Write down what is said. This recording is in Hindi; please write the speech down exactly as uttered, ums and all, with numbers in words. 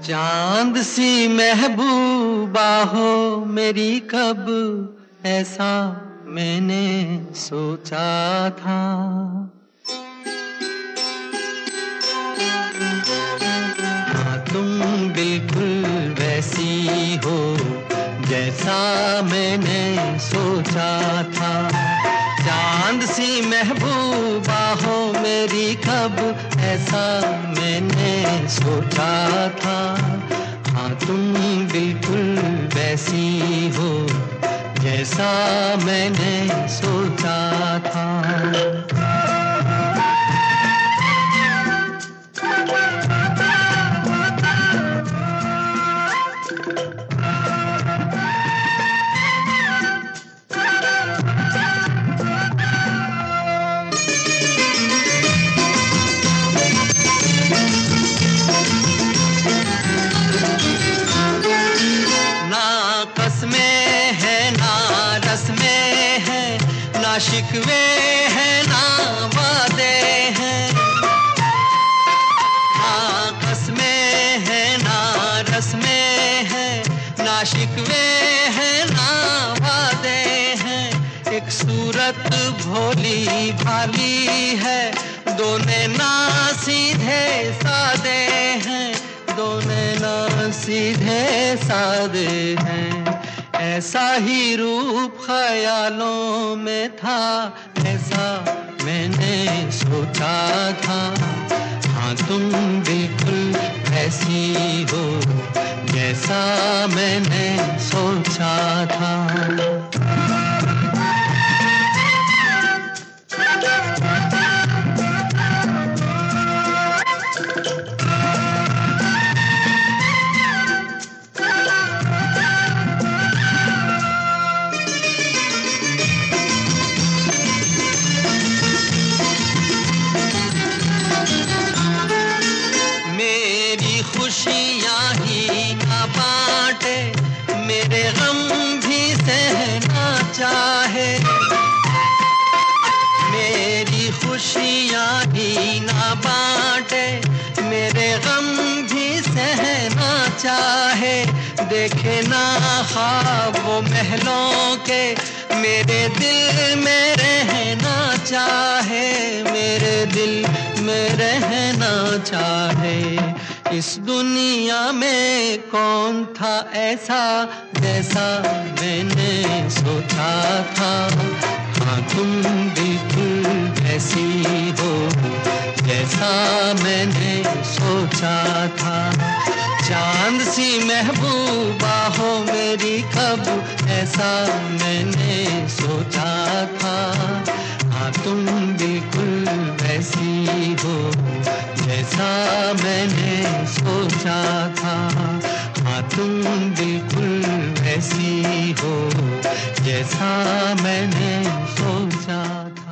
चांद सी महबूबा हो मेरी, कब ऐसा मैंने सोचा था। हाँ, तुम बिल्कुल वैसी हो जैसा मैंने सोचा था। चांद सी महबूबा हो मेरी, कब ऐसा मैंने सोचा था। हाँ, तुम बिल्कुल वैसी हो जैसा मैंने सोचा था। में है ना रस में है, ना शिकवे है ना वादे हैं। ना कसमें है ना रस में है, ना शिकवे है ना वादे हैं। एक सूरत भोली भाली है, दो नैना सीधे सादे हैं। दो नैना सीधे सादे हैं। ऐसा ही रूप ख्यालों में था, ऐसा मैंने सोचा था। हाँ, तुम बिल्कुल ऐसी हो जैसा मैंने सोचा था। खुशियाँ ही ना बांटे, मेरे गम भी सहना चाहे। मेरी खुशियाँ ही ना बांटे, मेरे गम भी सहना चाहे। देखे ना ख्वाब वो महलों के, मेरे दिल में रहना चाहे। मेरे दिल में रहना चाहे। इस दुनिया में कौन था ऐसा जैसा मैंने सोचा था। हाँ, तुम बिल्कुल ऐसी हो जैसा मैंने सोचा था। चांद सी महबूबा हो मेरी, कब ऐसा मैंने सोचा था। हाँ, तुम बिल्कुल वैसी हो जैसा मैंने सोचा था। हाँ, तुम बिल्कुल वैसी हो जैसा मैंने सोचा था।